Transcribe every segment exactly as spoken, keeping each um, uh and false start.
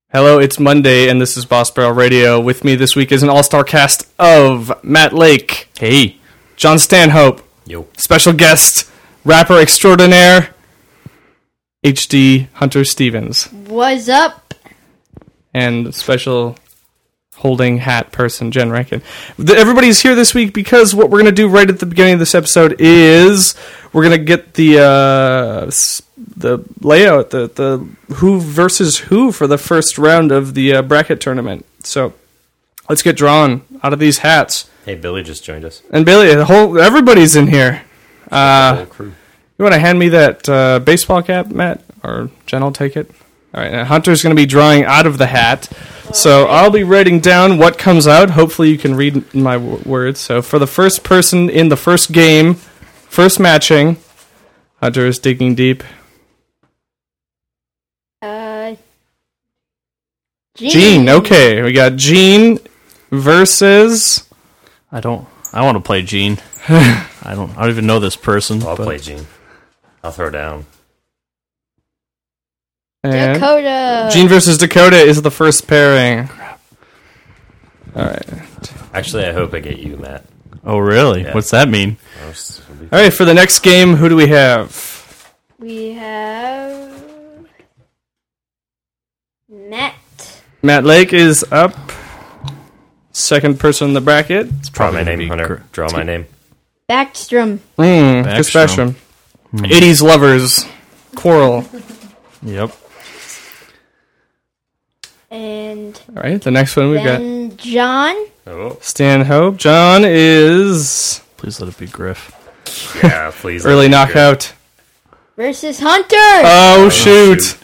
Hello, it's Monday, and this is Boss Barrel Radio. With me this week is an all-star cast of Matt Lake. Hey. John Stanhope. Yo. Special guest, rapper extraordinaire, H D Hunter Stevens. What's up? And special holding hat person, Jen Rankin. Everybody's here this week because what we're going to do right at the beginning of this episode is we're going to get the uh, the layout, the, the who versus who for the first round of the uh, bracket tournament. So let's get drawn out of these hats. Hey, Billy just joined us. And Billy, the whole everybody's in here. Uh, the whole crew. You want to hand me that uh, baseball cap, Matt? Or Jen will take it? All right, now Hunter's going to be drawing out of the hat. So I'll be writing down what comes out. Hopefully you can read my w- words. So for the first person in the first game, first matching, Hunter is digging deep. Uh, Gene. Gene, okay. We got Gene versus... I don't... I want to play Gene. I don't I don't even know this person. I'll but play Gene. I'll throw down. And Dakota. Gene versus Dakota is the first pairing. All right. Actually, I hope I get you, Matt. Oh, really? Yeah. What's that mean? All right, for the next game, who do we have? We have Matt. Matt Lake is up. Second person in the bracket. It's Draw my gonna name, be Hunter. gr- Draw my name. Backstrom. Mm, Chris Backstrom. Backstrom. eighties lovers. Quarrel. Yep. And All right, the next one we got then John. Oh, Stanhope. John is Please let it be Griff. yeah, please. early let me go. knockout. Versus Hunter. Oh, shoot. shoot.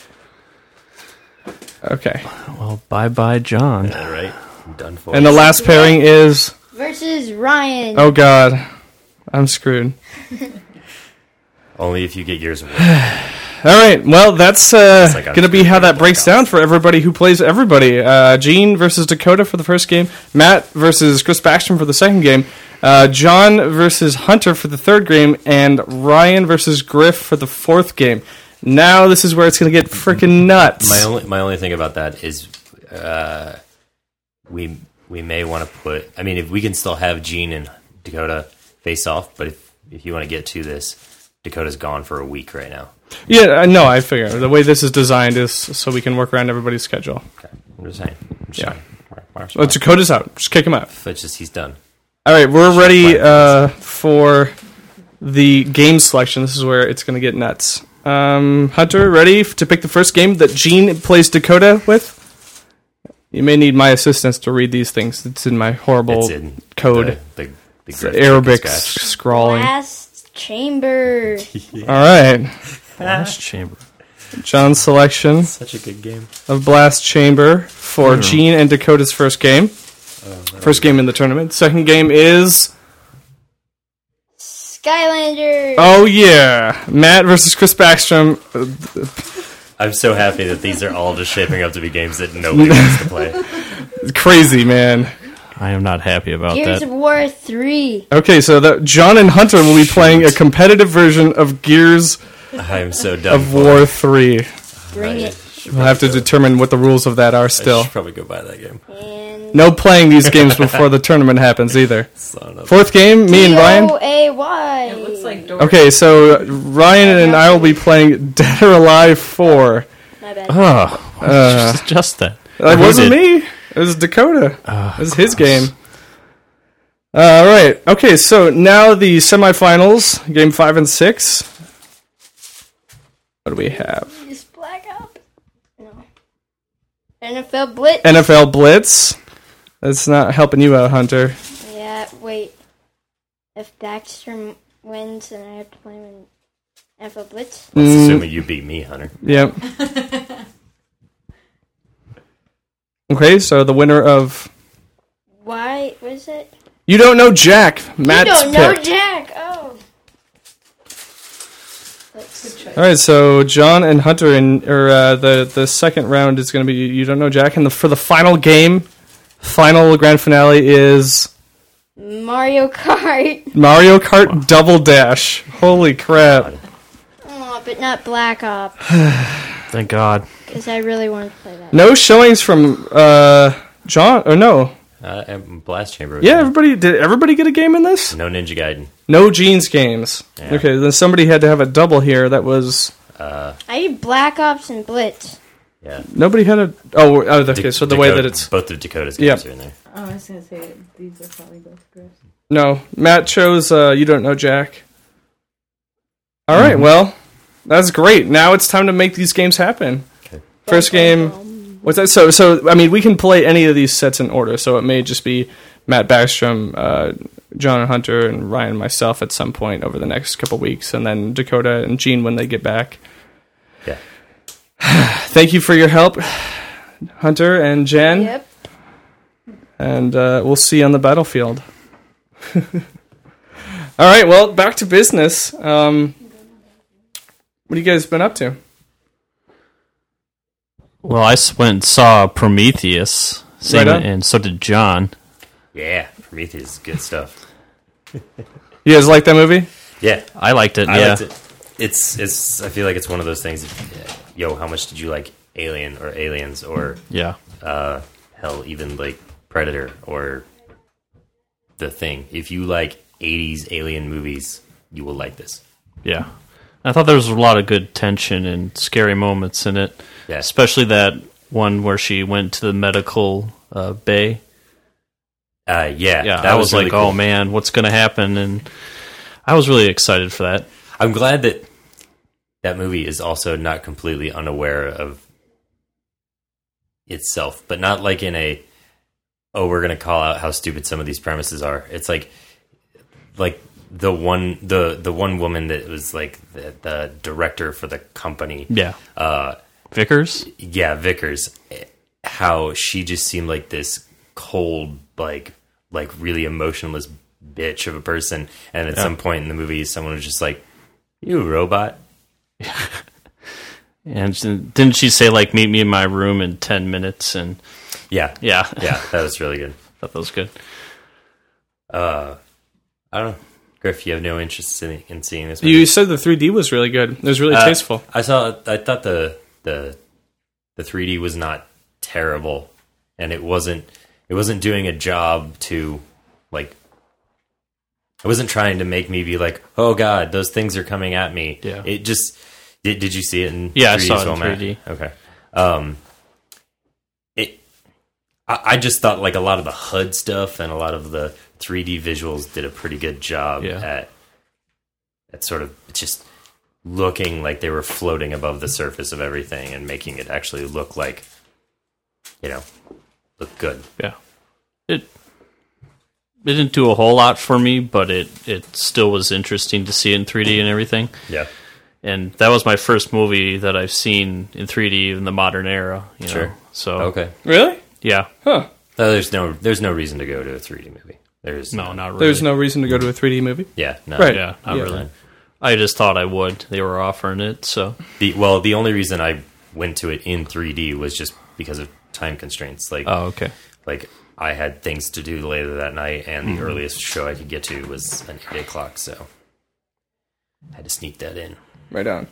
Okay. Well, bye-bye, John. All right, I'm done for. And the last pairing is... Versus Ryan. Oh, God. I'm screwed. Only if you get yours. Away. All right, well, that's uh, like I'm going to be screwed how for that the breaks blackouts. down for everybody who plays everybody. Uh, Gene versus Dakota for the first game. Matt versus Chris Backstrom for the second game. Uh, John versus Hunter for the third game. And Ryan versus Griff for the fourth game. Now this is where it's going to get freaking nuts. My only my only thing about that is, uh, we we may want to put. I mean, if we can still have Gene and Dakota face off, but if if you want to get to this, Dakota's gone for a week right now. Yeah, uh, no, I figure. The way this is designed is so we can work around everybody's schedule. Okay, I'm just saying. I'm just Yeah. saying. Mark- mark- Well, Dakota's out. Just kick him out. It's just he's done. All right, we're ready uh, for the game selection. This is where it's going to get nuts. Um, Hunter, ready f- to pick the first game that Gene plays Dakota with? You may need my assistance to read these things. It's in my horrible It's in code. The, the, the It's Griff Arabic chicken s- scratch. scrawling. Last chamber. All right. Last chamber. John's selection Such a good game. of Blast Chamber for Hmm. Gene and Dakota's first game. First game in the tournament. Second game is... Skylander. Oh, yeah. Matt versus Chris Backstrom. I'm so happy that these are all just shaping up to be games that nobody wants to play. Crazy, man. I am not happy about Gears that. of War three. Okay, so that John and Hunter will be playing a competitive version of Gears I'm so done. of for. War three. Bring I it. should We'll have to probably go- determine what the rules of that are I still. should probably go buy that game. And No playing these games before the tournament happens either. Son of- Fourth game, me and Ryan. D O A Y. It looks like Dora. Okay, so Ryan and I will be playing Dead or Alive four. My bad. Oh, Uh, just, just that. That Who wasn't did? me. It was Dakota. Oh, This is his game. All right. Okay, so now the semifinals, game five and six. What do we have? Is Black Ops? No. N F L Blitz. N F L Blitz. That's not helping you out, Hunter. Yeah, wait. If Backstrom wins, then I have to play him in N F L Blitz. Let's Mm. assume that you beat me, Hunter. Yep. Okay, so the winner of Why? What is it? You Don't Know Jack. Matt's you don't know pick. Jack. Oh. Let's All right, so John and Hunter in or uh, the the second round is going to be You Don't Know Jack, and the for the final game, final grand finale is Mario Kart. Mario Kart Double Dash. Holy crap! Oh, but not Black Ops. Thank God. because I really wanted to play that. No showings from uh, John, or no. Uh, and Blast Chamber. Yeah, everybody, did everybody get a game in this? No Ninja Gaiden. No Gene's games. Yeah. Okay, then somebody had to have a double here. That was, Uh, I need Black Ops and Blitz. yeah. nobody had a, oh, oh okay, Da- so the way Dakota- that it's, both of Dakota's Yeah. games are in there. Oh, I was gonna say these are probably both gross. no, Matt chose, uh, You Don't Know Jack. All right, well, that's great. Now it's time to make these games happen. Okay. First game, what's that? So, so I mean, we can play any of these sets in order. So it may just be Matt Backstrom, uh, John Hunter, and Ryan and myself at some point over the next couple weeks, and then Dakota and Gene when they get back. Yeah. Thank you for your help, Hunter and Jen, Yep. and uh, we'll see you on the battlefield. All right, well, back to business. Um, what have you guys been up to? Well, I s- went and saw Prometheus, same, Right on. and so did John. Yeah, Prometheus is good stuff. You guys like that movie? Yeah, I liked it. I yeah, liked it. It's it's. I feel like it's one of those things. yeah, Yo, how much did you like Alien or Aliens or yeah. uh, hell, even like Predator or The Thing? If you like eighties alien movies, you will like this. Yeah. I thought there was a lot of good tension and scary moments in it. Yeah. Especially that one where she went to the medical uh, bay. Uh, yeah, Yeah, that I was, really like, cool. oh man, what's going to happen? And I was really excited for that. I'm glad that that movie is also not completely unaware of itself, but not like in a, oh, we're going to call out how stupid some of these premises are. It's like, like the one, the, the one woman that was like the, the director for the company. Yeah. Uh, Vickers? yeah, Vickers, how she just seemed like this cold, like, like really emotionless bitch of a person. And at Yeah. some point in the movie, someone was just like, you robot. And she- didn't she say, like, meet me in my room in ten minutes? And Yeah. yeah, Yeah, that was really good. thought that was good. Uh, I don't know. Griff, you have no interest in, in seeing this movie? You said the three D was really good. It was really Uh, tasteful. I saw. I thought the the the three D was not terrible, and it wasn't. It wasn't doing a job to like. It wasn't trying to make me be like, oh god, those things are coming at me. Yeah. It just. Did Did you see it in? Yeah, I three D saw it as well, in Matt? three D. Okay. Um. It. I, I just thought like a lot of the H U D stuff and a lot of the three D visuals did a pretty good job Yeah. at at sort of just looking like they were floating above the surface of everything and making it actually look like, you know, look good. Yeah. It it didn't do a whole lot for me, but it, it still was interesting to see it in three D and everything. Yeah. And that was my first movie that I've seen in three D in the modern era. You know? Sure. So Okay. Really? yeah, Huh. No, there's no there's no reason to go to a three D movie. There's no, not really. There's no reason to go to a three D movie. Yeah. No. Right. Yeah, not Yeah. really. I just thought I would. They were offering it, so The well, the only reason I went to it in three D was just because of time constraints. Like, oh okay. like I had things to do later that night, and the Mm-hmm. earliest show I could get to was an eight o'clock, so I had to sneak that in. Right on.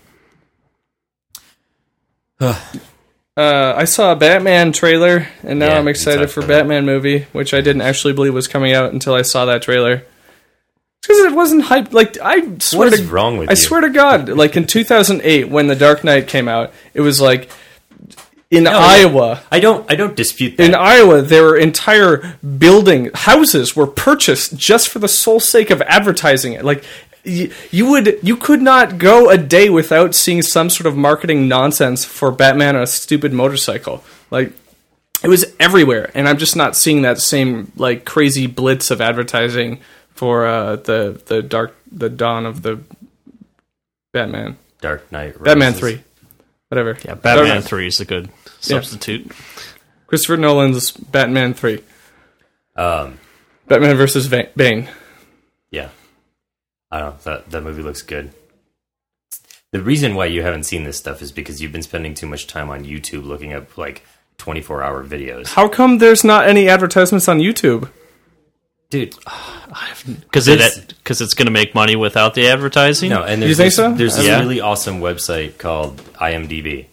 Uh, I saw a Batman trailer, and now Yeah, I'm you excited talked for about that. Batman movie, which I didn't actually believe was coming out until I saw that trailer. Because it wasn't hyped. Like I swear What is to wrong with I you? swear to God, like in two thousand eight when The Dark Knight came out, it was like in No, Iowa. I don't I don't dispute that. In Iowa, there were entire building houses were purchased just for the sole sake of advertising it. Like you, you would, you could not go a day without seeing some sort of marketing nonsense for Batman on a stupid motorcycle. Like it was everywhere, and I'm just not seeing that same like crazy blitz of advertising for uh, the the dark the dawn of the Batman. Dark Knight Rises. Batman three, whatever. Yeah, Batman Dark- three is a good substitute. Christopher Nolan's Batman three. Um, Batman versus Va- Bane. yeah. I don't know. That, that movie looks good. The reason why you haven't seen this stuff is because you've been spending too much time on YouTube looking up, like, twenty-four hour videos. How come there's not any advertisements on YouTube? Dude, Because It's- it because it's going to make money without the advertising. no, and You there's think this, so? there's this Yeah. really awesome website called I M D B,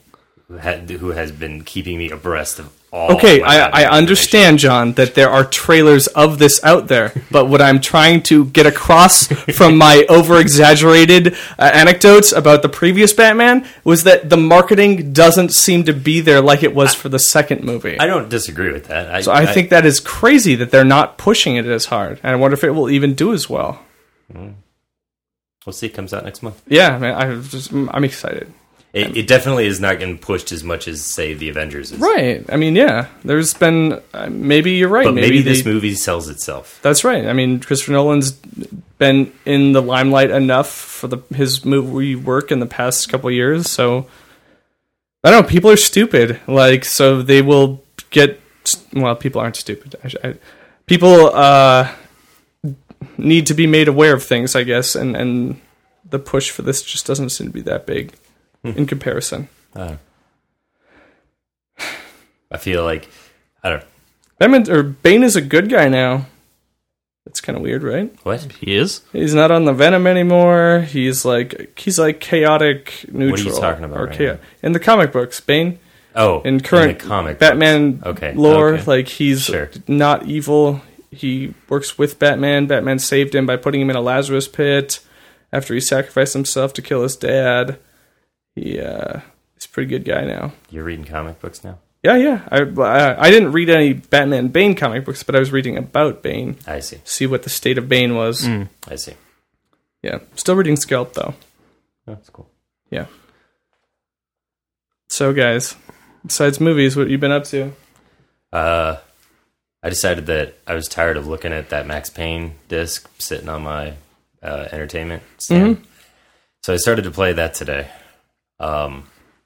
who, had, who has been keeping me abreast of all. Okay, my I, Batman I understand, John, that there are trailers of this out there, but what I'm trying to get across from my over-exaggerated uh, anecdotes about the previous Batman was that the marketing doesn't seem to be there like it was for the second movie. I don't disagree with that. I, so I, I think that is crazy that they're not pushing it as hard, and I wonder if it will even do as well. We'll see. It comes out next month. Yeah, man, I just, I'm excited. It, it definitely is not getting pushed as much as, say, the Avengers is. Right. I mean, yeah. There's been... Uh, maybe you're right. But maybe, maybe they, this movie sells itself. That's right. I mean, Christopher Nolan's been in the limelight enough for the his movie work in the past couple of years, so... I don't know. People are stupid. Like, so they will get... Well, people aren't stupid. I, I, people uh, need to be made aware of things, I guess, and, and the push for this just doesn't seem to be that big. In comparison, uh, I feel like I don't. Batman or Bane is a good guy now. That's kind of weird, right? What He is? He's not on the Venom anymore. He's like he's like chaotic neutral. What are you talking about Or right chaos- now? in the comic books, Bane Oh, in current the comic Batman books. Okay, lore, okay. like he's Sure. not evil. He works with Batman. Batman saved him by putting him in a Lazarus pit after he sacrificed himself to kill his dad. He uh, he's a pretty good guy now. You're reading comic books now? Yeah, yeah. I, I I didn't read any Batman Bane comic books, but I was reading about Bane. I see. See what the state of Bane was. Mm. I see. Yeah, still reading Scalp though. Oh, that's cool. Yeah. So, guys, besides movies, what have you been up to? Uh, I decided that I was tired of looking at that Max Payne disc sitting on my uh, entertainment stand, Mm-hmm. so I started to play that today. Um,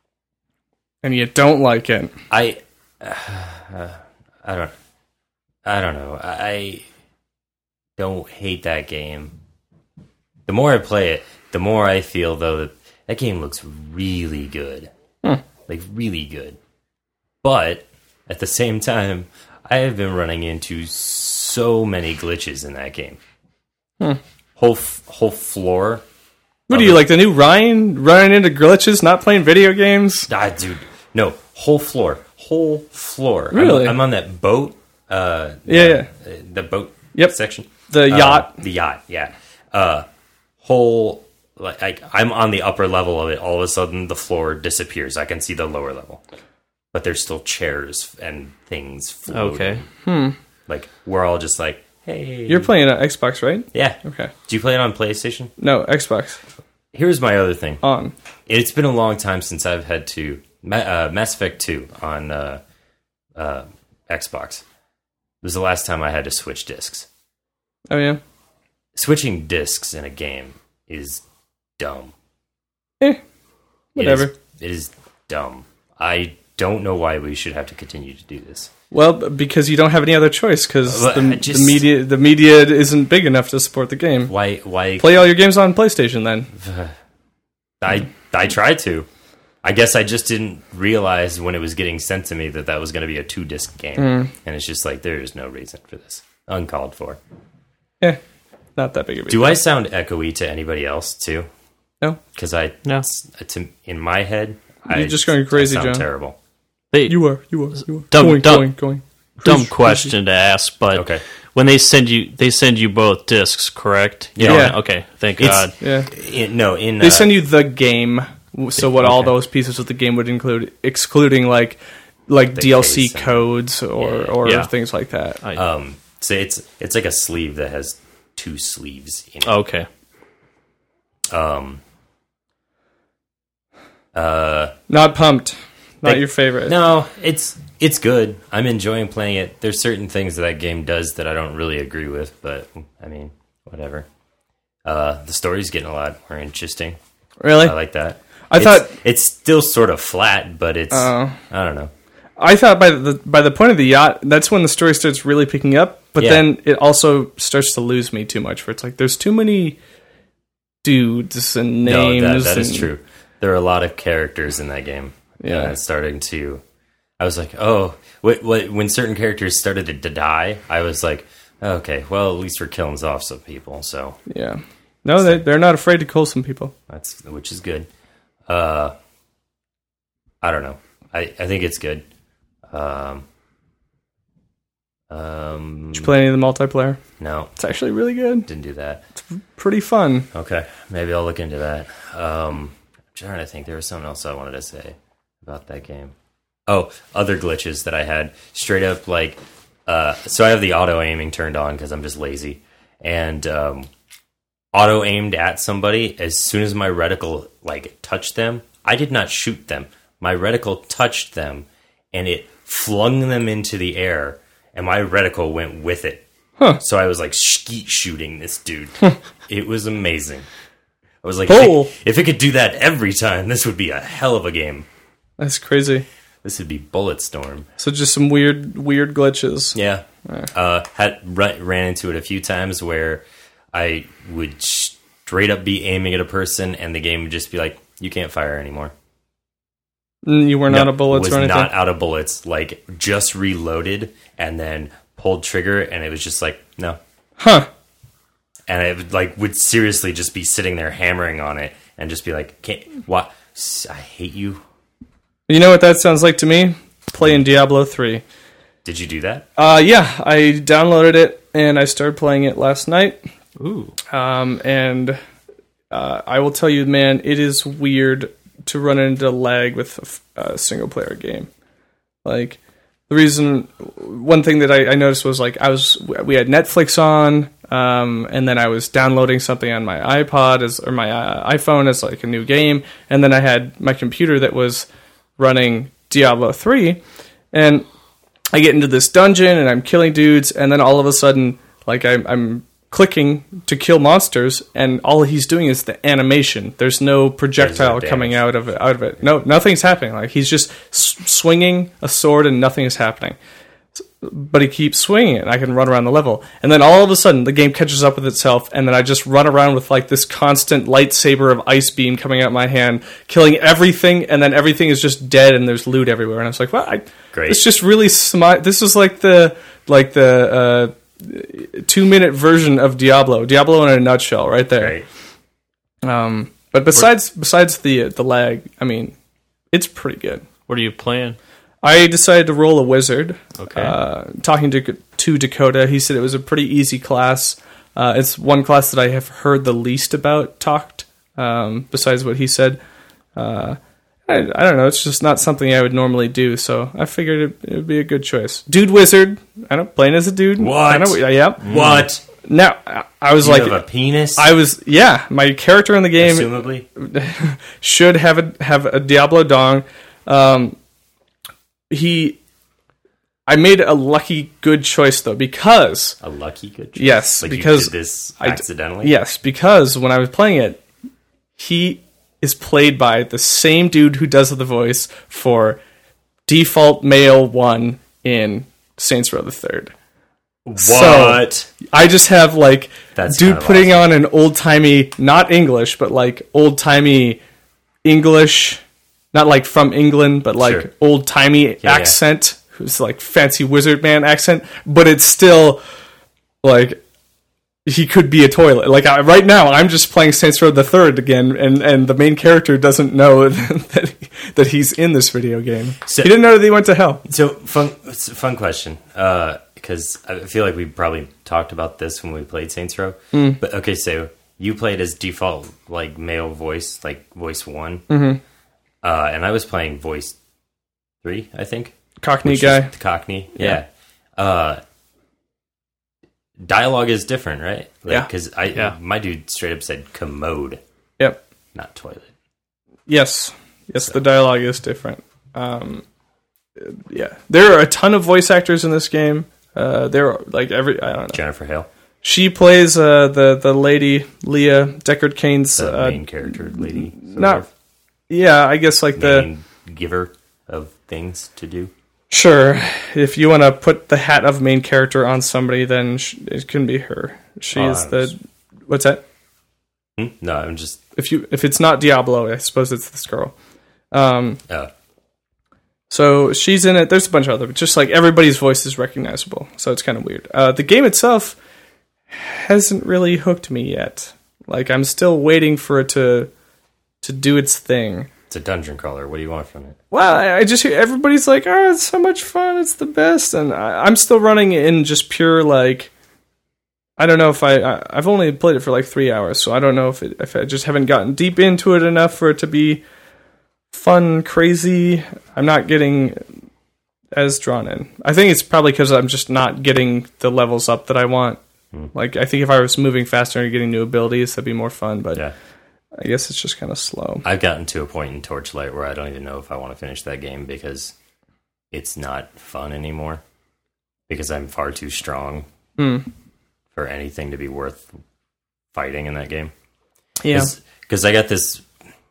And you don't like it. I, uh, I don't, I don't know. I don't hate that game. The more I play it, the more I feel though that that game looks really good, Hmm. like really good. But at the same time, I have been running into so many glitches in that game. Hmm. Whole f- whole floor. What do you like? The new Ryan running into glitches, not playing video games? Ah, dude, no, whole floor, whole floor. Really? I'm, I'm on that boat. Uh, Yeah, uh, yeah. The boat Yep. section. The Um, yacht. the yacht, yeah. Uh, whole, like, like, I'm on the upper level of it. All of a sudden, the floor disappears. I can see the lower level. But there's still chairs and things floating. Okay. Like, we're all just like, hey. You're playing on Xbox, right? Yeah. Okay. Do you play it on PlayStation? No, Xbox. Here's my other thing. On. It's been a long time since I've had to Ma- uh, Mass Effect two on uh, uh, Xbox. It was the last time I had to switch discs. Oh, yeah? Switching discs in a game is dumb. Eh. Whatever. It is, it is dumb. I don't know why we should have to continue to do this. Well, b- because you don't have any other choice, because Well, the, I just- the media the media isn't big enough to support the game. Why? Why? Play all your games on PlayStation, then. I I tried to. I guess I just didn't realize when it was getting sent to me that that was going to be a two disc game, Mm. and it's just like there is no reason for this. Uncalled for. Yeah, not that big of a Do I sound echoey to anybody else too? No. Because I, No. to, in my head, You're I just going crazy, I sound John. terrible. They, You are, you are, you are. Dumb- going, dumb- going, going. dumb Crazy, question to ask, but Okay. when they send you, they send you both discs, correct? You Yeah. don't- Okay. Thank It's- God. Yeah. In, no, in They uh, send you the game, so what all Okay. those pieces of the game would include, excluding like like The D L C case and- codes or, Yeah. or Yeah. things like that. I, um, so it's it's like a sleeve that has two sleeves in it. okay. Um, uh, Not pumped. Not They- your favorite. no, it's it's good. I'm enjoying playing it. There's certain things that that game does that I don't really agree with, but I mean, whatever. Uh, the story's getting a lot more interesting. Really? I like that. I It's- thought- it's still sort of flat, but it's Oh. I don't know. I thought by the by the point of the yacht, that's when the story starts really picking up. But Yeah. then it also starts to lose me too much. Where it's like there's too many dudes and names. No, that, that is and- true. There are a lot of characters in that game. Yeah. and it's starting to. I was like, oh, what, what, when certain characters started to, to die, I was like, okay, well, at least we're killing off some people, so Yeah. No, they they're not afraid to kill some people. that's which is good. Uh, I don't know. I, I think it's good. Um, um, Did you play any of the multiplayer? no, It's actually really good. didn't do that. Pretty fun. Okay, maybe I'll look into that. Um, I'm trying to think. There was something else I wanted to say about that game. Oh, other glitches that I had. Straight up, like, uh, so I have the auto aiming turned on because I'm just lazy, and um, auto aimed at somebody. As soon as my reticle like touched them, I did not shoot them. My reticle touched them, and it flung them into the air, and my reticle went with it. Huh. So I was like skeet shooting this dude. It was amazing. I was like, Cool. if, it, if it could do that every time, this would be a hell of a game. That's crazy. This would be Bulletstorm. So just some weird, weird glitches. Yeah. Uh, had ran, ran into it a few times where I would straight up be aiming at a person, and the game would just be like, "You can't fire anymore." Mm, You weren't No, out of bullets was or anything? not out of bullets. Like just reloaded and then pulled trigger, and it was just like no. Huh. And I would like would seriously just be sitting there hammering on it and just be like, "Can't what? I hate you." You know what that sounds like to me? Playing Diablo three. Did you do that? Uh, yeah, I downloaded it and I started playing it last night. Ooh. Um, and uh, I will tell you, man, it is weird to run into lag with a, f- a single player game. Like, the reason, one thing that I, I noticed was like I was, we had Netflix on, um, and then I was downloading something on my iPod as or my uh, iPhone as like a new game, and then I had my computer that was running Diablo three, and I get into this dungeon and I'm killing dudes, and then all of a sudden, like I'm, I'm clicking to kill monsters, and all he's doing is the animation. There's no projectile There's no coming damage. out of it. Out of it, no, nothing's happening. Like he's just s- swinging a sword, and nothing is happening. But he keeps swinging it, and I can run around the level. And then all of a sudden, the game catches up with itself, and then I just run around with like this constant lightsaber of ice beam coming out my hand, killing everything, and then everything is just dead, and there's loot everywhere. And I was like, "Well, I, Great. it's just really smart. This is like the like the uh, two minute version of Diablo, Diablo in a nutshell, right there." Right. Um, but besides besides the the lag, I mean, it's pretty good. What are you playing? I decided to roll a wizard. Okay. Uh, talking to to Dakota, he said it was a pretty easy class. Uh, it's one class that I have heard the least about talked, um, besides what he said. Uh, I, I don't know. It's just not something I would normally do, so I figured it, it would be a good choice. Dude wizard. I don't playing as a dude. What? I know, yeah. What? Now I- I was You like, have a penis? I was yeah. My character in the game Assumably. should have a have a Diablo dong. Um, he, I made a lucky good choice though, because A lucky good choice? Yes, like because you did this I d- accidentally? yes, because when I was playing it, he is played by the same dude who does the voice for default male one in Saints Row the Third. What? I just have like That's dude kind of putting awesome. on an old timey, not English, but like old timey English, not like from England, but like Sure. old timey yeah. accent. Who's like fancy wizard man accent, but it's still like he could be a toilet. Like I, right now, I'm just playing Saints Row the Third again, and, and the main character doesn't know that he, that he's in this video game. So- he didn't know that he went to hell. So, fun, it's a fun question. Because I feel like we probably talked about this when we played Saints Row. Hmm. But, okay, so you played as default, like, male voice, like, voice one. Mm-hmm. Uh, and I was playing voice three, I think. Cockney which guy. is the Cockney, yeah. Uh, dialogue is different, right? Like, Yeah. Because I, Yeah. my dude straight up said commode, Yep. not toilet. Yes, yes, the dialogue is different. Um, yeah, there are a ton of voice actors in this game. Uh, there are like every I don't know. Jennifer Hale, She plays uh, the the lady Leah Deckard Cain's. the Uh, main character lady. sort not of. yeah, I guess like the main giver of things to do. sure. If you want to put the hat of main character on somebody, then sh- it can be her. She Oh, is I the was- what's that? Hmm? No, I'm just. If you if it's not Diablo, I suppose it's this girl. Um, Oh, So she's in it. There's a bunch of other, but just like everybody's voice is recognizable. So it's kind of weird. Uh, the game itself hasn't really hooked me yet. Like I'm still waiting for it to to do its thing. It's a dungeon crawler. What do you want from it? Well, I, I just hear everybody's like, "Oh, it's so much fun! It's the best!" And I, I'm still running in just pure like. I don't know if I, I I've only played it for like three hours, so I don't know if it, if I just haven't gotten deep into it enough for it to be fun, crazy. I'm not getting as drawn in. I think it's probably because I'm just not getting the levels up that I want. Hmm. Like I think if I was moving faster and getting new abilities, that'd be more fun. But yeah. I guess it's just kind of slow. I've gotten to a point in Torchlight where I don't even know if I want to finish that game because it's not fun anymore. Because I'm far too strong mm. for anything to be worth fighting in that game. Yeah. Because I got this...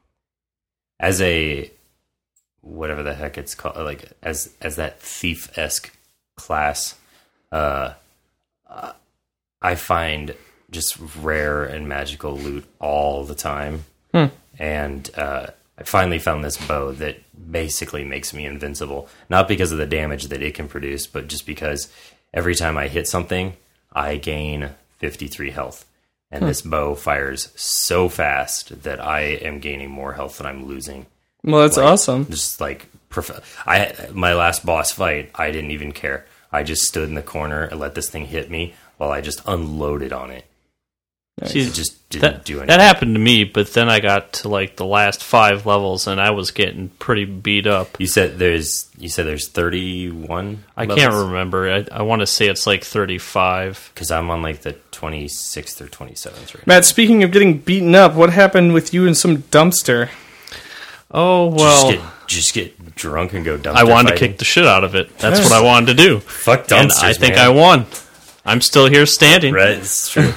As a... Whatever the heck it's called. Like, as, as that thief-esque class, uh, uh, I find... just rare and magical loot all the time. Hmm. And uh, I finally found this bow that basically makes me invincible. Not because of the damage that it can produce, but just because every time I hit something, I gain fifty-three health. And hmm. this bow fires so fast that I am gaining more health than I'm losing. Well, that's like, awesome. Just like, prof- I my last boss fight, I didn't even care. I just stood in the corner and let this thing hit me while I just unloaded on it. See, it just didn't that, do anything. That happened to me, but then I got to like the last five levels, and I was getting pretty beat up. You said there's you said there's thirty-one. I levels? can't remember. I, I want to say it's like thirty-five. Because I'm on like the twenty-sixth or twenty-seventh right Matt, now. speaking of getting beaten up, what happened with you and some dumpster? Oh well, just get, just get drunk and go dumpster. I wanted fighting. to kick the shit out of it. That's what I wanted to do. Fuck dumpsters, and I think man. I won. I'm still here standing. Right, it's true.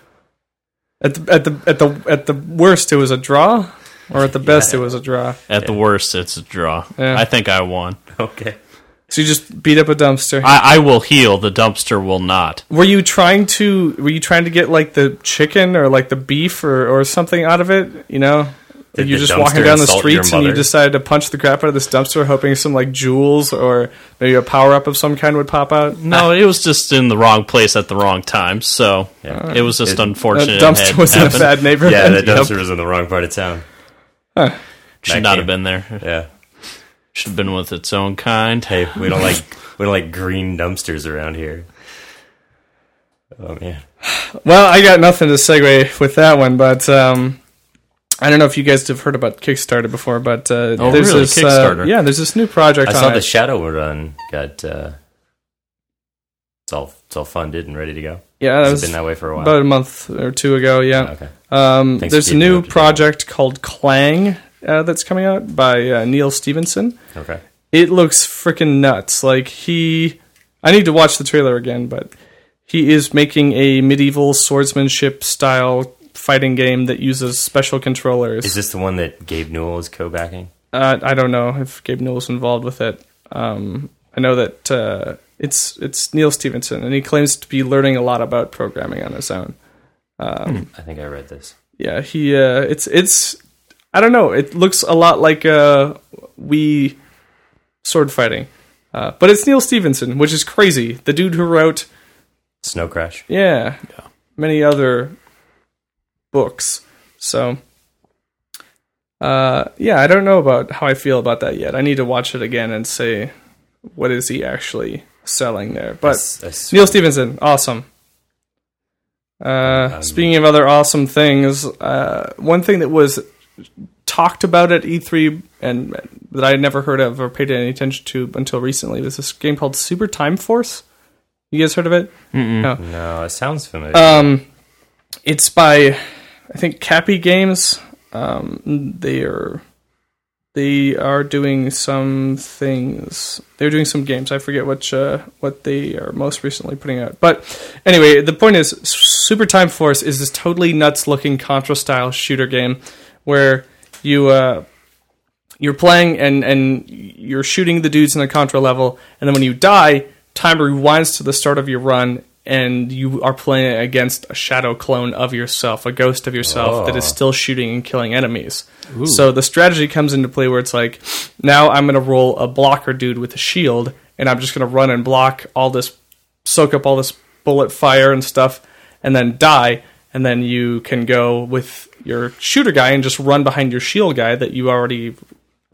At the at the at the at the worst, it was a draw, or at the best, Yeah. it was a draw. At Yeah. the worst, it's a draw. Yeah. I think I won. Okay. So you just beat up a dumpster. I, I will heal. The dumpster will not. Were you trying to? Were you trying to get like the chicken or like the beef or, or something out of it? You know, Did you're the just dumpster walking down the insult your streets and you mother? decided to punch the crap out of this dumpster, hoping some like jewels or maybe a power up of some kind would pop out. No, it was just in the wrong place at the wrong time. So Yeah. it was just It- That unfortunate. dumpster it was in a happened. bad neighborhood. Yeah, that Yep. dumpster was in the wrong part of town. Huh. Should That not game. have been there. Yeah. Should have been with its own kind. Hey, we don't like we don't like green dumpsters around here. Oh man. Well, I got nothing to segue with that one, but um, I don't know if you guys have heard about Kickstarter before, but uh, Oh, there's really? this uh, Kickstarter? yeah, there's this new project I on saw it. the Shadowrun got uh, it's all it's all funded and ready to go. yeah, that It's was been that way for a while. about a month or two ago. Yeah, Okay. um, Thanks there's for a keeping new up to date. project called Clang uh, that's coming out by uh, Neil Stevenson. Okay. It looks freaking nuts. Like he, I need to watch the trailer again, but he is making a medieval swordsmanship style fighting game that uses special controllers. Is this the one that Gabe Newell is co-backing? Uh, I don't know if Gabe Newell's involved with it. Um, I know that uh, it's it's Neil Stevenson, and he claims to be learning a lot about programming on his own. Um, I think I read this. Yeah, he. Uh, it's it's. I don't know. It looks a lot like uh, Wii sword fighting, uh, but it's Neil Stevenson, which is crazy. The dude who wrote, Snow Crash. yeah, Yeah. many other books. So, uh, yeah, I don't know about how I feel about that yet. I need to watch it again and say, what is he actually selling there? But That's- that's- Neil Stevenson, awesome. Uh, Um, speaking of other awesome things, uh, one thing that was talked about at E three and that I had never heard of or paid any attention to until recently was this game called Super Time Force. You guys heard of it? No. No, it sounds familiar. Um, it's by, I think, Cappy Games. Um, they are they are doing some things. They're doing some games. I forget which uh, what they are most recently putting out. But anyway, the point is, Super Time Force is this totally nuts looking Contra style shooter game where you uh, you're playing and and you're shooting the dudes in the Contra level, and then when you die, time rewinds to the start of your run, and you are playing against a shadow clone of yourself, a ghost of yourself Oh. that is still shooting and killing enemies. So the strategy comes into play where it's like, now I'm going to roll a blocker dude with a shield, and I'm just going to run and block all this, soak up all this bullet fire and stuff, and then die, and then you can go with your shooter guy and just run behind your shield guy that you already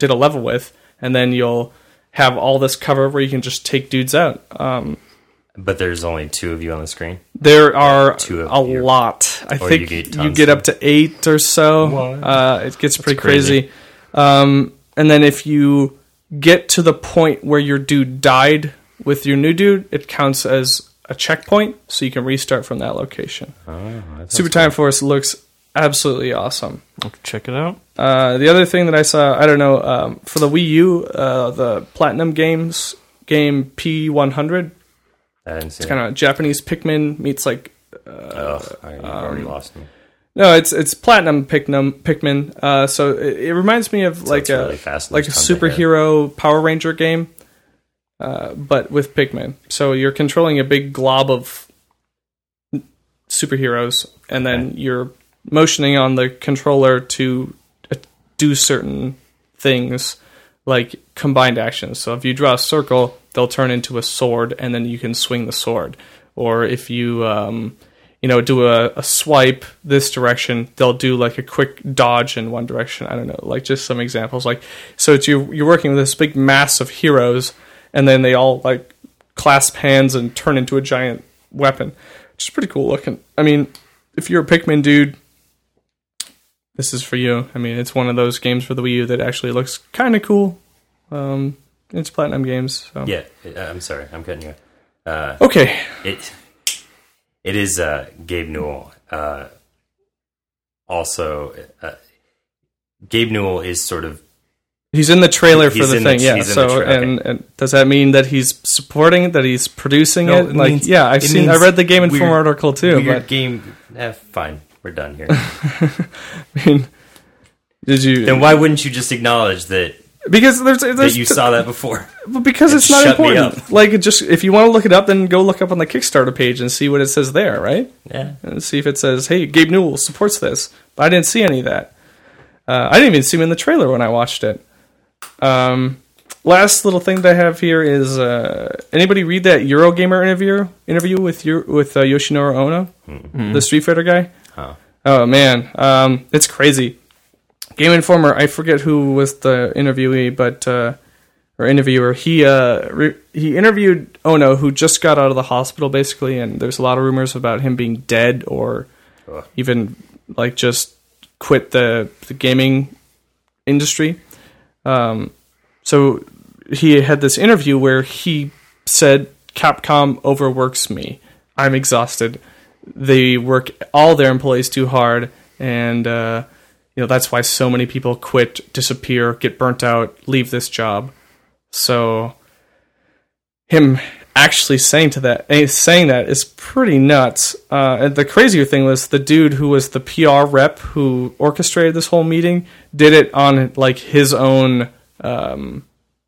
did a level with, and then you'll have all this cover where you can just take dudes out. Um, But there's only two of you on the screen. there are two of a your- lot. I or think you get you tons get of up to eight or so. What? Uh, it gets pretty crazy. crazy. Um, and then if you get to the point where your dude died with your new dude, it counts as a checkpoint, so you can restart from that location. Oh, that Super Time Force looks absolutely awesome. I'll check it out. Uh, the other thing that I saw, I don't know, um, for the Wii U, uh, the Platinum Games game P one hundred, I didn't see it's kind of Japanese Pikmin meets like Oh, I, you've already lost me. no, it's it's Platinum Pikmin. Pikmin. Uh, so it, it reminds me of like it's a really fast and like a there's tons of hair. superhero Power Ranger game, uh, but with Pikmin. So you're controlling a big glob of superheroes, and then you're motioning on the controller to uh, do certain things like combined actions. So if you draw a circle, they'll turn into a sword, and then you can swing the sword. Or if you um, you know do a, a swipe this direction, they'll do like a quick dodge in one direction. I don't know, like just some examples. Like so, it's you you're working with this big mass of heroes, and then they all like clasp hands and turn into a giant weapon, which is pretty cool looking. I mean, if you're a Pikmin dude, this is for you. I mean, it's one of those games for the Wii U that actually looks kind of cool. Um, it's Platinum Games. So. Yeah, uh, I'm sorry, I'm cutting you. Uh, Okay. it it is uh, Gabe Newell. Uh, also, uh, Gabe Newell is sort of He's in the trailer for He's the in the- thing, yeah. he's in the So, tra- okay. and, and does that mean that he's supporting it? That he's producing No, it? it Like, means- yeah, I've it seen. I means read the Game Informer weird- article too. weird But game. Eh, fine, we're done here. I mean, did you? Then why wouldn't you just acknowledge that, Because there's, there's that you saw that before? Well, because and it's not shut me important. up? Like, it just if you want to look it up, then go look up on the Kickstarter page and see what it says there, right? Yeah. And see if it says, "Hey, Gabe Newell supports this." But I didn't see any of that. Uh, I didn't even see him in the trailer when I watched it. Um, last little thing that I have here is uh, anybody read that Eurogamer interview interview with your, with uh, Yoshinori Ono, Mm-hmm. the Street Fighter guy? Huh. Oh man, um, it's crazy. Game Informer, I forget who was the interviewee, but uh, or interviewer. He uh, re- he interviewed Ono, who just got out of the hospital, basically, and there's a lot of rumors about him being dead or Ugh. even like just quit the the gaming industry. Um, so he had this interview where he said, "Capcom overworks me. I'm exhausted. They work all their employees too hard, and uh, you know that's why so many people quit, disappear, get burnt out, leave this job." So him actually saying to that, eh, saying that is pretty nuts. Uh, and the crazier thing was the dude who was the P R rep who orchestrated this whole meeting did it on like his own, um,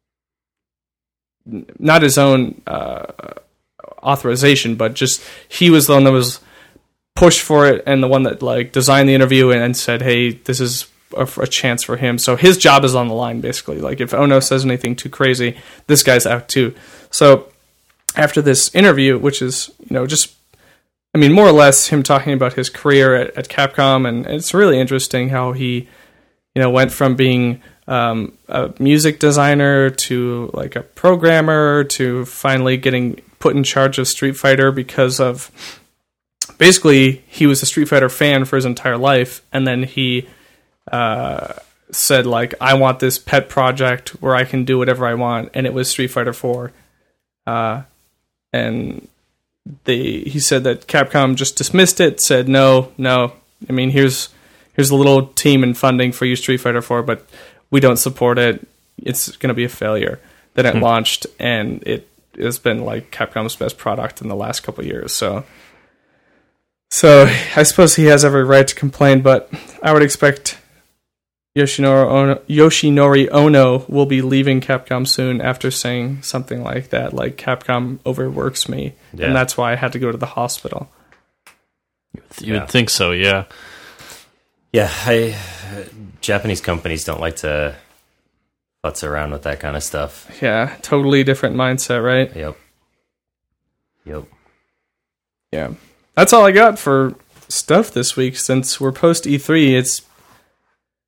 n- not his own uh, authorization, but just he was the one that was pushed for it and the one that like designed the interview and, and said, "Hey, this is a, a chance for him." So his job is on the line, basically. Like if Ono says anything too crazy, this guy's out too. So after this interview, which is, you know, just, I mean, more or less him talking about his career at, at Capcom, and it's really interesting how he, you know, went from being um, a music designer to like a programmer to finally getting put in charge of Street Fighter because of, basically, he was a Street Fighter fan for his entire life, and then he uh, said, like, I want this pet project where I can do whatever I want, and it was Street Fighter four. Uh, and they he said that Capcom just dismissed it, said no, no. I mean, here's here's a little team and funding for you, Street Fighter four, but we don't support it. It's going to be a failure. Then it launched, and it has been like Capcom's best product in the last couple of years. So, so I suppose he has every right to complain, but I would expect Yoshinori Ono, Yoshinori Ono will be leaving Capcom soon after saying something like that, like Capcom overworks me, Yeah. and that's why I had to go to the hospital. You Yeah. would think so, yeah. Yeah, I, uh, Japanese companies don't like to futz around with that kind of stuff. Yeah, totally different mindset, right? Yep. Yep. Yeah. That's all I got for stuff this week. Since we're post E three, it's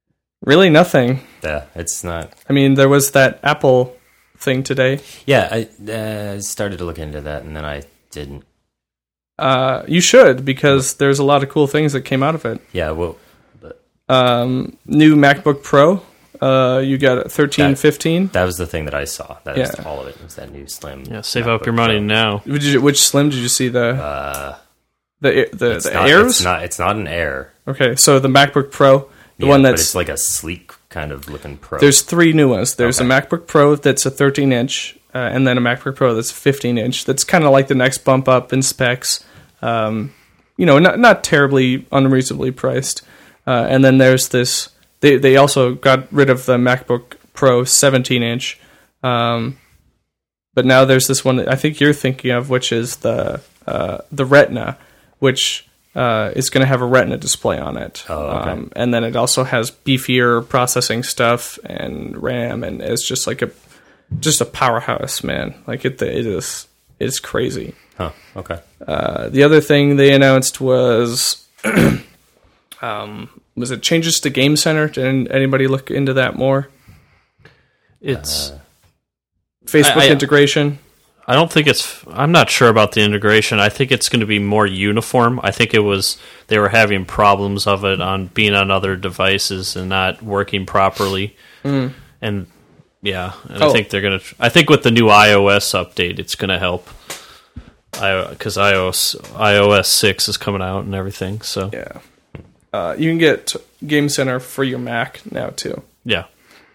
Really, nothing. Yeah, it's not. I mean, there was that Apple thing today. Yeah, I uh, started to look into that, and then I didn't. Uh, you should, because there's a lot of cool things that came out of it. Yeah, well, but Um, new MacBook Pro. Uh, you got thirteen, That- fifteen. that was the thing that I saw. That was Yeah. all of it. Was that new Slim? Yeah, save MacBook up your money Pro. now. Which, which Slim did you see? The Uh, the the, it's the not, Airs? It's not. It's not an Air. Okay, so the MacBook Pro, the Yeah, one but that's it's like a sleek kind of looking Pro. there's three new ones. There's Okay. a MacBook Pro that's a thirteen inch, uh, and then a MacBook Pro that's a fifteen inch. That's kind of like the next bump up in specs. Um, you know, not not terribly unreasonably priced. Uh, and then there's this. They they also got rid of the MacBook Pro seventeen inch, um, but now there's this one that I think you're thinking of, which is the uh, the Retina, which uh, is going to have a Retina display on it. Oh, okay. um, and then it also has beefier processing stuff and RAM, and it's just like a just a powerhouse, man. Like it, it is it's crazy. Huh. Okay. Uh, the other thing they announced was, um, was it changes to Game Center? Did anybody look into that more? It's. Facebook I- I- integration. I don't think it's. I'm not sure about the integration. I think it's going to be more uniform. I think it was they were having problems of it on being on other devices and not working properly. Mm. And yeah, and Oh. I think they're going to. I think with the new iOS update, it's going to help. I because iOS iOS six is coming out and everything. So Yeah, uh, you can get Game Center for your Mac now too. yeah.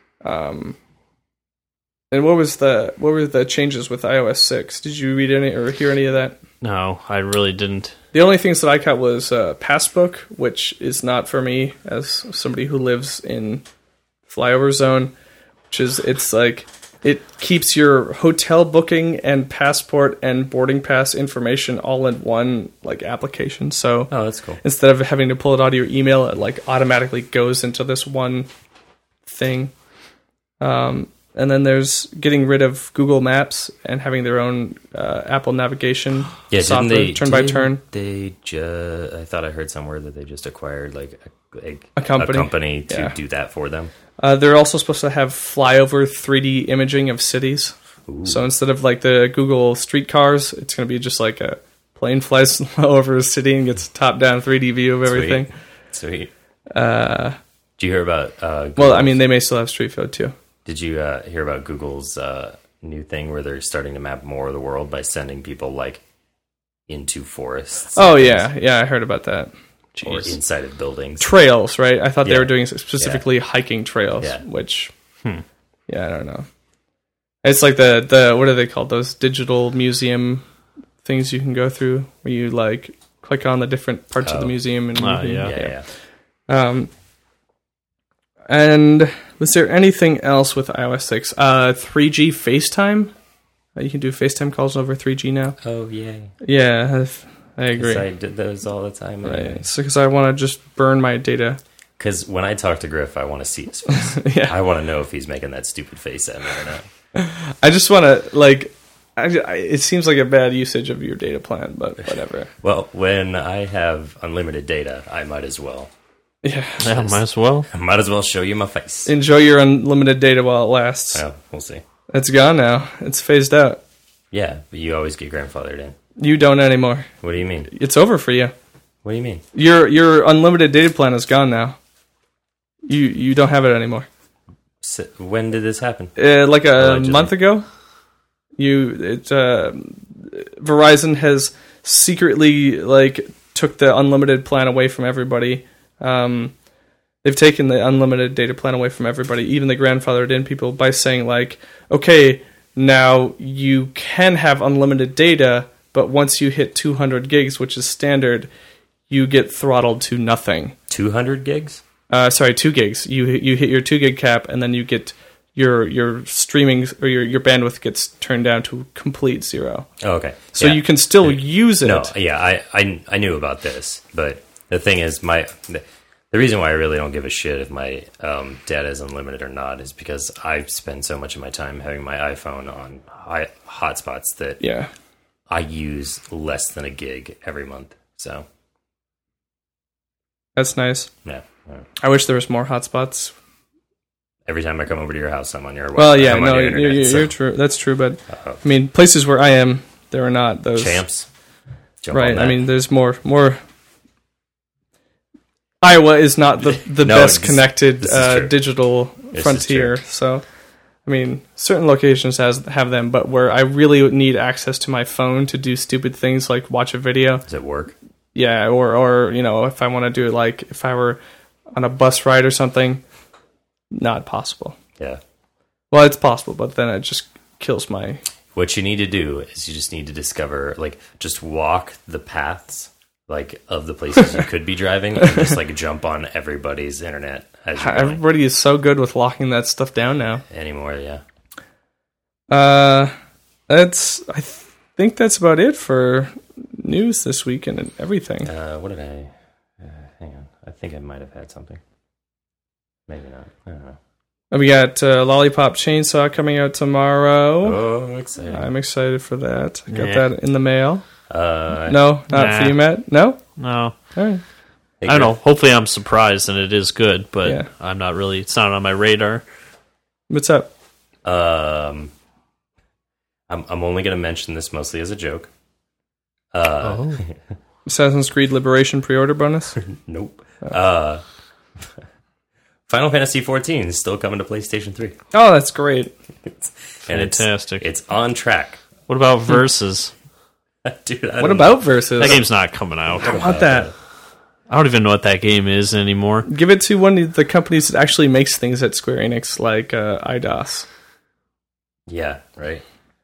And what was the what were the changes with iOS six? Did you read any or hear any of that? No, I really didn't. The only things that I caught was uh, Passbook, which is not for me as somebody who lives in flyover zone. Which is it's like it keeps your hotel booking and passport and boarding pass information all in one like application. So Oh, that's cool. instead of having to pull it out of your email, it like automatically goes into this one thing. Um, and then there's getting rid of Google Maps and having their own uh, Apple navigation Yeah, software, didn't they turn by didn't turn. They just. I thought I heard somewhere that they just acquired like a, a, A company. company to Yeah. do that for them. Uh, they're also supposed to have flyover three D imaging of cities. Ooh. So instead of like the Google streetcars, it's going to be just like a plane flies over a city and gets a top-down three D view of everything. Sweet. Uh, Did you hear about? Uh, well, I Google's- mean, they may still have Street View too. Did you uh, hear about Google's uh, new thing where they're starting to map more of the world by sending people like into forests? Oh yeah, yeah, I heard about that. or Jeez. inside of buildings. Trails, right? I thought they Yeah. were doing specifically hiking trails, Yeah. which, Hmm. yeah, I don't know. It's like the the what are they called? Those digital museum things you can go through where you like click on the different parts of the Oh. museum and Ah, you can- yeah. Yeah, yeah. Um, and was there anything else with iOS six? Uh, three G FaceTime. Uh, you can do FaceTime calls over three G now. Oh, yay. Yeah, I, I agree. I did those all the time. Right, because I want to just burn my data. Because when I talk to Griff, I want to see his face. Yeah, I want to know if he's making that stupid face at me or not. I just want to like. I, I, it seems like a bad usage of your data plan, but whatever. Well, when I have unlimited data, I might as well. Yeah, Yeah, might as well. I might as well show you my face. enjoy your unlimited data while it lasts. Oh, we'll see. It's gone now. It's phased out. Yeah, but you always get grandfathered in. You don't anymore. What do you mean? It's over for you. What do you mean? Your your unlimited data plan is gone now. You you don't have it anymore. S when did this happen? Uh, like a Allegedly. month ago, you it uh, Verizon has secretly like took the unlimited plan away from everybody. Um, they've taken the unlimited data plan away from everybody, even the grandfathered in people, by saying like, okay, now you can have unlimited data, but once you hit two hundred gigs, which is standard, you get throttled to nothing. two hundred gigs? Uh, sorry, two gigs. You you hit your two gig cap, and then you get your your streaming or your, your bandwidth gets turned down to complete zero. Oh, okay. So Yeah. you can still use it. No, yeah, I, I I knew about this, but the thing is, my the, the reason why I really don't give a shit if my um, data is unlimited or not is because I spend so much of my time having my iPhone on high, hotspots that Yeah, I use less than a gig every month. So that's nice. yeah, yeah. I wish there was more hotspots. Every time I come over to your house, I'm on your. Well, yeah, I'm on no, your you're, internet, you're, so- you're true. That's true, but Uh-oh. I mean, places where I am, there are not those Champs. Jump right. on I that. mean, there's more more. Iowa is not the the No, best this- connected this is uh, true. digital This is frontier. true. So, I mean, certain locations has have them, but where I really need access to my phone to do stupid things like watch a video, Does it work? yeah, or or you know, if I want to do it, like if I were on a bus ride or something, not possible. Yeah. Well, it's possible, but then it just kills my. What you need to do is you just need to discover, like, just walk the paths, like, of the places you could be driving, and just like jump on everybody's internet as you're going. Everybody is so good with locking that stuff down now. Anymore, yeah. Uh, that's. I th- think that's about it for news this weekend and everything. Uh, what did I? Uh, hang on. I think I might have had something. Maybe not. I don't know. We got uh, Lollipop Chainsaw coming out tomorrow. Oh, exciting! I'm excited for that. I got Yeah. that in the mail. Uh, No, not Nah. for you, Matt. No. No. All right. hey, I don't know. Griff, Hopefully, I'm surprised and it is good, but Yeah. I'm not really. It's not on my radar. What's up? Um, I'm I'm only going to mention this mostly as a joke. Uh, Oh. Assassin's Creed Liberation pre-order bonus. nope. Uh, Final Fantasy fourteen is still coming to PlayStation three, Oh, that's great. and it's Fantastic. it's on track. What about Versus? Dude, I What don't about Versus? That game's not coming out. I want that. I don't even know what that game is anymore. Give it to one of the companies that actually makes things at Square Enix, like uh, I D O S. Yeah, right.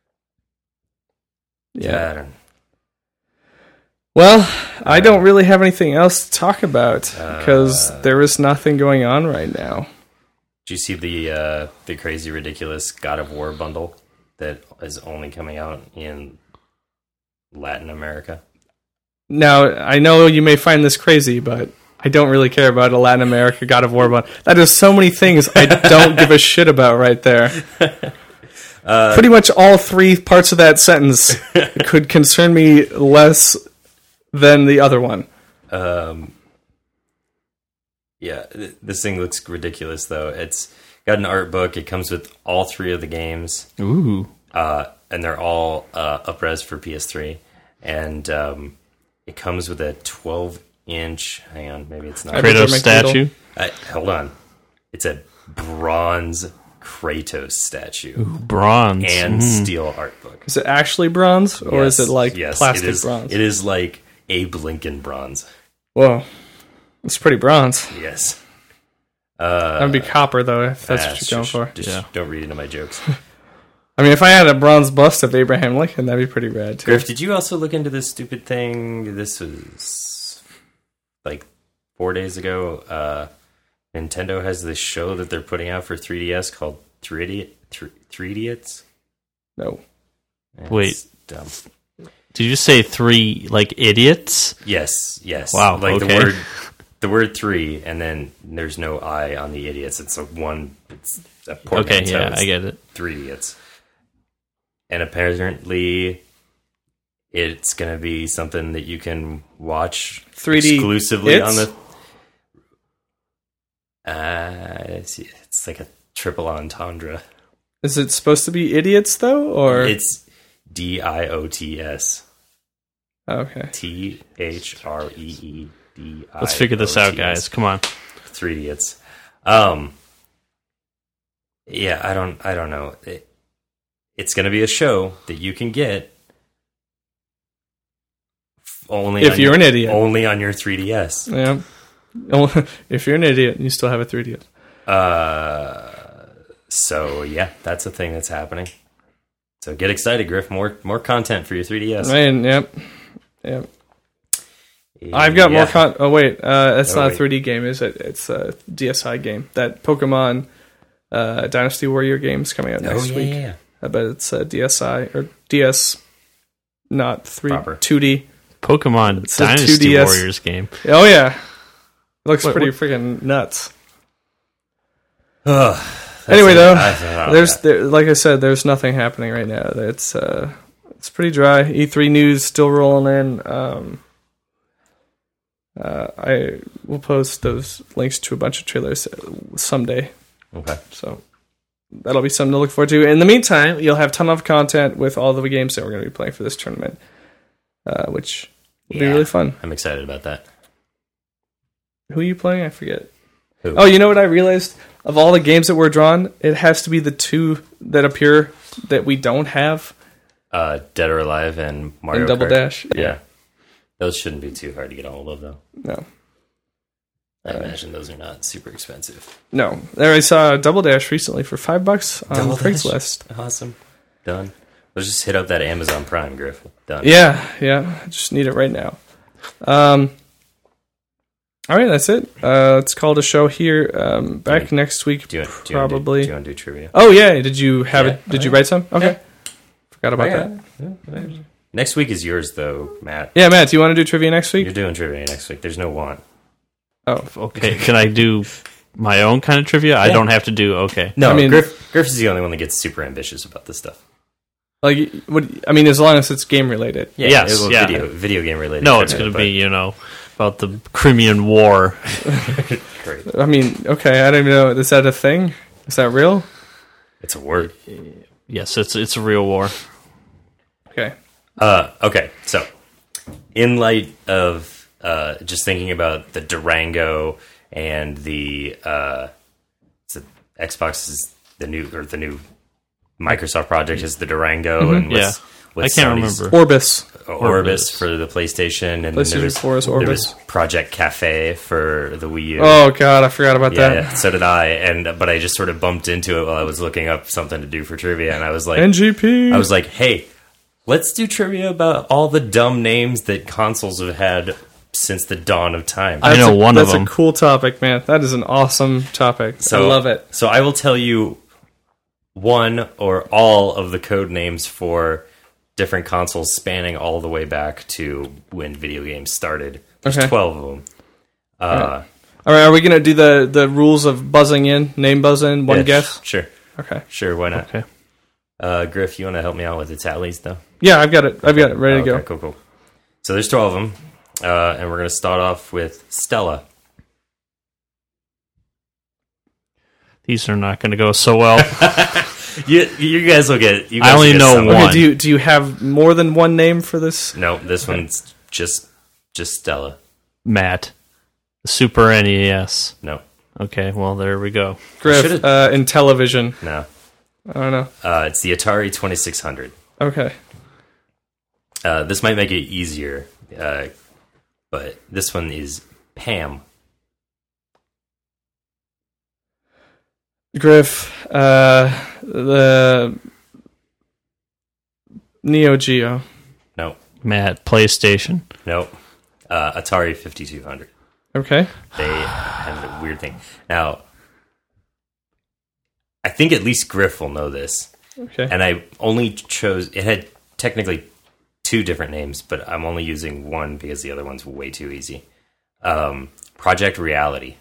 Yeah. I don't- Well, I don't really have anything else to talk about because Uh, there is nothing going on right now. Did you see the uh, the crazy ridiculous God of War bundle that is only coming out in Latin America? Now, I know you may find this crazy, but I don't really care about a Latin America God of War bundle. That is so many things I don't give a shit about right there. Uh, Pretty much all three parts of that sentence could concern me less than the other one. Um, yeah, th- this thing looks ridiculous though. It's got an art book. It comes with all three of the games, Ooh. uh, and they're all uh, up-res for P S three. And um, it comes with a twelve inch. Hang on, maybe it's not. I bet Kratos they're statue. Uh, hold on, it's a bronze Kratos statue Bronze. and Mm. steel art book. Is it actually bronze, or is Yes, it like yes, plastic it is, bronze? It is like Abe Lincoln bronze. Whoa, it's pretty bronze. Yes. Uh, That'd be copper, though, if that's ah, what you're going shush, for. Just Yeah. don't read into my jokes. I mean, if I had a bronze bust of Abraham Lincoln, that'd be pretty rad, too. Griff, did you also look into this stupid thing? This was like four days ago. Uh, Nintendo has this show that they're putting out for three D S called Three Idiot, Three Idiots. No. Yeah, Wait. it's dumb. Did you say three, like, idiots? Yes, yes. Wow, Like okay. the word, the word three, and then there's no I on the idiots. It's a one. It's a portmanteau. Okay, yeah, It's I get it. Three idiots. And apparently, it's going to be something that you can watch three D exclusively It's? on the. Uh, it's, it's like a triple entendre. Is it supposed to be idiots, though, or... It's D I O T S. Okay. T H R E E D I O T S. Let's figure this out, guys. Come on. Three Idiots. Um, yeah, I don't, I don't know. It, it's going to be a show that you can get f- only If on you're your, an idiot. only on your three D S. Yeah. If you're an idiot, you still have a three D S. Uh, so yeah, that's a thing that's happening. So get excited, Griff. More, more content for your three D S. Man, yep. Yep. I've got more Yeah. con. Oh wait, uh, it's Oh, not a wait. three D game, is it? It's a D S I game. That Pokemon uh, Dynasty Warrior game is coming out Oh, next yeah, week. yeah, yeah. I bet it's uh, D S I or D S, not three Proper. two D. Pokemon It's a Dynasty two D S. Warriors game. Oh yeah, it looks Wait, pretty what- freaking nuts. Ugh, that's Anyway, it. though, I- I- There's there, like I said, there's nothing happening right now. It's uh, it's pretty dry. E three news still rolling in. Um, uh, I will post those links to a bunch of trailers someday. Okay. So that'll be something to look forward to. In the meantime, you'll have a ton of content with all the games that we're going to be playing for this tournament, uh, which will be Yeah. really fun. I'm excited about that. Who are you playing? I forget. Who? Oh, you know what I realized? Of all the games that were drawn, it has to be the two that appear that we don't have Uh, Dead or Alive and Mario in Double Kart. Dash. Yeah. Those shouldn't be too hard to get a hold of, though. No. I imagine those are not super expensive. No. There I saw Double Dash recently for five bucks on Double Dash? Craigslist. Awesome. Done. Let's just hit up that Amazon Prime, Griff. Done. Yeah, yeah. I just need it right now. Um, all right, that's it. Uh, it's called a show here. Um, back you- next week, Do you, do you wanna do- probably. do you want to do trivia? Oh yeah, did you have Yeah. it? Did Oh, you yeah. write some? Okay, Yeah. forgot about Yeah. that. Yeah, yeah. Next week is yours, though, Matt. Yeah, Matt, do you want to do trivia next week? You're doing trivia next week. There's no want. Oh, Okay, can I do my own kind of trivia? I Yeah. don't have to do okay. No, I mean- Griff, Griff is the only one that gets super ambitious about this stuff. like what? I mean, as long as it's game related. Yeah, Yes, it will yeah. video video game related. No, it's trivia, going to be, you know, about the Crimean War. but great. I mean, okay, I don't even know. Is that a thing? Is that real? It's a word. Yes, it's it's a real war. Okay. Uh, okay, so in light of uh, just thinking about the Durango and the uh, it's a, Xbox is the new or the new Microsoft project is the Durango and Yeah. what's, what's I can't Sony's remember. Orbis. Orbis, Orbis. for the PlayStation, and then PlayStation there was, four is there Orbis. was Project Cafe for the Wii U. Oh God, I forgot about yeah, that. yeah, so did I, and but I just sort of bumped into it while I was looking up something to do for trivia, and I was like, N G P. I was like, hey, let's do trivia about all the dumb names that consoles have had since the dawn of time. I know a, one of That's them. a cool topic, man. That is an awesome topic. I love it. So I will tell you one or all of the code names for different consoles spanning all the way back to when video games started. There's Okay. twelve of them. Uh, All right, are we gonna do the the rules of buzzing in, name buzzing, one yeah, guess? Sure. Okay. Sure, why not? Okay. Uh, Griff, you want to help me out with the tallies, though? Yeah, I've got it. I've got it ready to Okay, go. Cool, cool. So there's twelve of them, uh, and we're going to start off with Stella. These are not going to go so well. You, you guys will get. You guys I will only get know some. one. Okay, do you do you have more than one name for this? No, this one's just just Stella. Matt. Super N E S. No, Okay, well, there we go. Griff, should've- uh, in television. no. I don't know. Uh, it's the Atari twenty-six hundred. Okay. Uh, this might make it easier, uh, but this one is Pam. Griff, uh, the Neo Geo. No, Matt, PlayStation. no. Uh, Atari fifty-two hundred. Okay. They had a weird thing. Now, I think at least Griff will know this. Okay. And I only chose, it had technically two different names, but I'm only using one because the other one's way too easy. Um, Project Reality.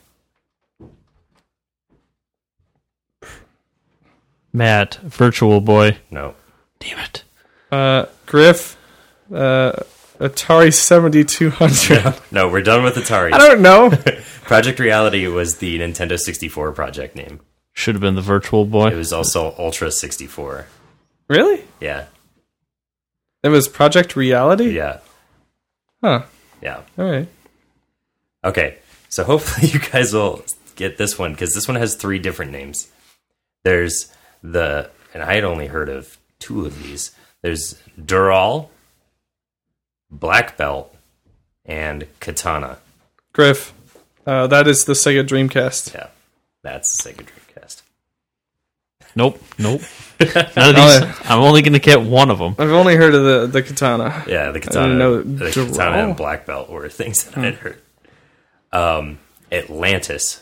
Matt, Virtual Boy. No. Damn it. Uh, Griff, uh, Atari seventy-two hundred. No, we're done with Atari. I don't know. Project Reality was the Nintendo sixty-four project name. Should have been the Virtual Boy. It was also Ultra sixty-four. Really? Yeah. It was Project Reality? Yeah. Huh. Yeah. All right. Okay. So hopefully you guys will get this one because this one has three different names. There's the, and I had only heard of two of these. There's Dural, Black Belt, and Katana. Griff, uh, that is the Sega Dreamcast. Yeah. That's the Sega Dreamcast. Nope, nope. None of these. I'm only going to get one of them. I've only heard of the, the Katana. Yeah, the didn't Katana, know the Dural. Katana and Black Belt were things that I had heard. Um, Atlantis.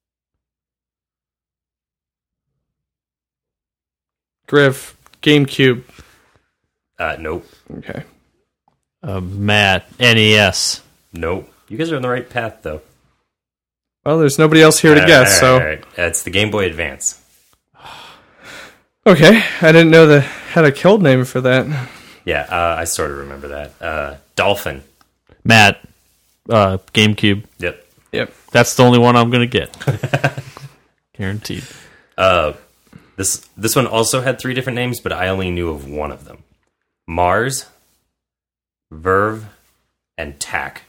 Griff, GameCube. Uh, nope. Okay. Uh, Matt, N E S. Nope. You guys are on the right path, though. Well, there's nobody else here to All right, guess, all right, so. all right. It's the Game Boy Advance. Okay, I didn't know they had a code name for that. Yeah, uh, I sort of remember that. Uh, Dolphin. Matt, uh, GameCube. Yep. Yep. That's the only one I'm going to get. Guaranteed. Uh, this this one also had three different names, but I only knew of one of them: Mars, Verve, and Tack.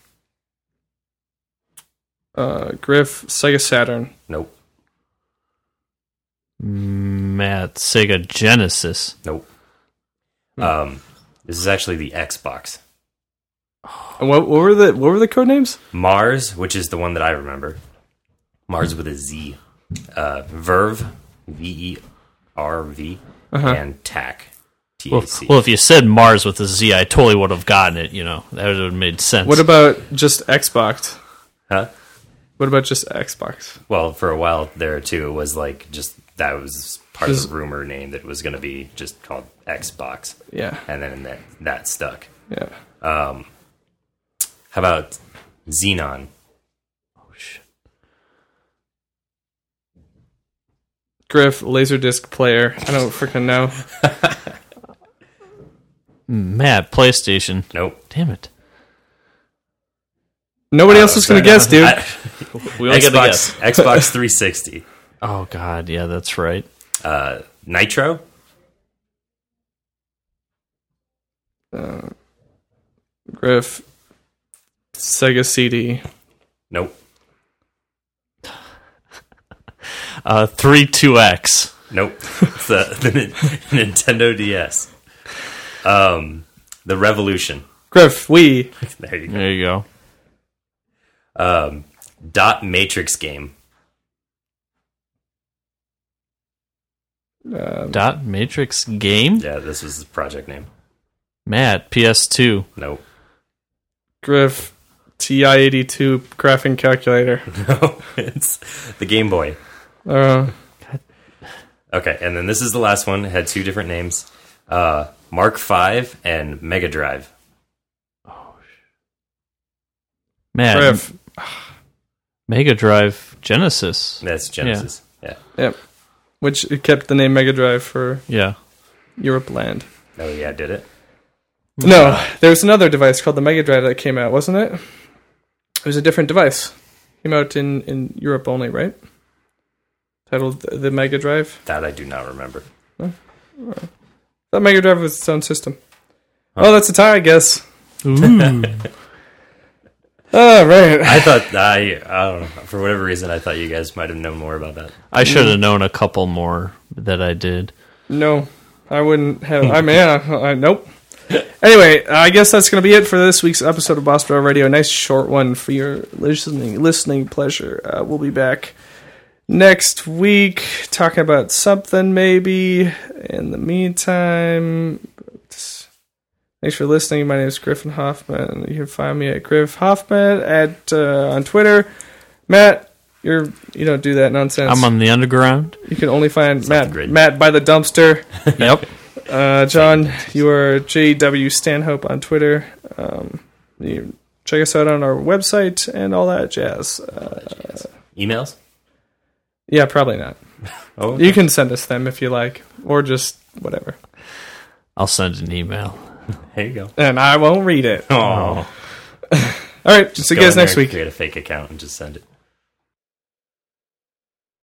Uh, Griff, Sega Saturn. Nope. Matt, Sega Genesis. Nope. Um, this is actually the Xbox. And what, what were the what were the code names? Mars, which is the one that I remember. Mars with a Z. Uh, Verve, V E R V, Uh-huh. and Tack, T Well, A C. well, if you said Mars with a Z, I totally would have gotten it. You know, that would have made sense. What about just Xbox? Huh? What about just Xbox? Well, for a while there too, it was like just that was part Just- of the rumor name that it was going to be just called Xbox, Yeah, and then that that stuck. yeah. Um, how about Xenon? Oh, shit. Griff, Laserdisc player. I don't freaking know. Matt, PlayStation. Nope. Damn it. Nobody else is gonna guess, dude. I- We only get to guess. Xbox Xbox three sixty. Oh, God. Yeah, that's right. Uh, Nitro. Griff, Sega C D. Nope. Uh, three two X. Nope. It's the, the Nin- Nintendo D S. Um, the Revolution. Griff, Wii. There you go. There you go. Um, Dot Matrix game. Dot Matrix Game? Yeah, this was the project name. Matt, P S two. Nope. Griff, T I eighty-two graphing calculator. No, it's the Game Boy. Uh, Okay, and then this is the last one. It had two different names. Uh, Mark five and Mega Drive. Matt, Griff. Mega Drive Genesis. That's Genesis. Yeah. Yep. Which it kept the name Mega Drive for Yeah. Europe land. Oh, yeah, did it? No, there was another device called the Mega Drive that came out, wasn't it? It was a different device. Came out in, in Europe only, right? Titled the, the Mega Drive. That I do not remember. That Mega Drive was its own system. Oh, that's a tie, I guess. Ooh. Oh, right. I thought, I, I don't know, for whatever reason, I thought you guys might have known more about that. I should have known a couple more that I did. No, I wouldn't have. I mean, yeah, I, nope. Anyway, I guess that's going to be it for this week's episode of Boss Bro Radio. A nice short one for your listening listening pleasure. Uh, we'll be back next week talking about something maybe. In the meantime, thanks for listening. My name is Griffin Hoffman. You can find me at Griff Hoffman at uh, on Twitter. Matt, you're you don't do that nonsense. I'm on the underground. You can only find off Matt the grid. Matt by the dumpster. Yep. Uh, John, you are J W Stanhope on Twitter. Um, you check us out on our website and all that jazz. Uh, Emails? yeah, probably not. Oh, You can send us them if you like, or just whatever. I'll send an email. there you go. And I won't read it. Oh, All right, see you Go guys in there next and week. Create a fake account and just send it.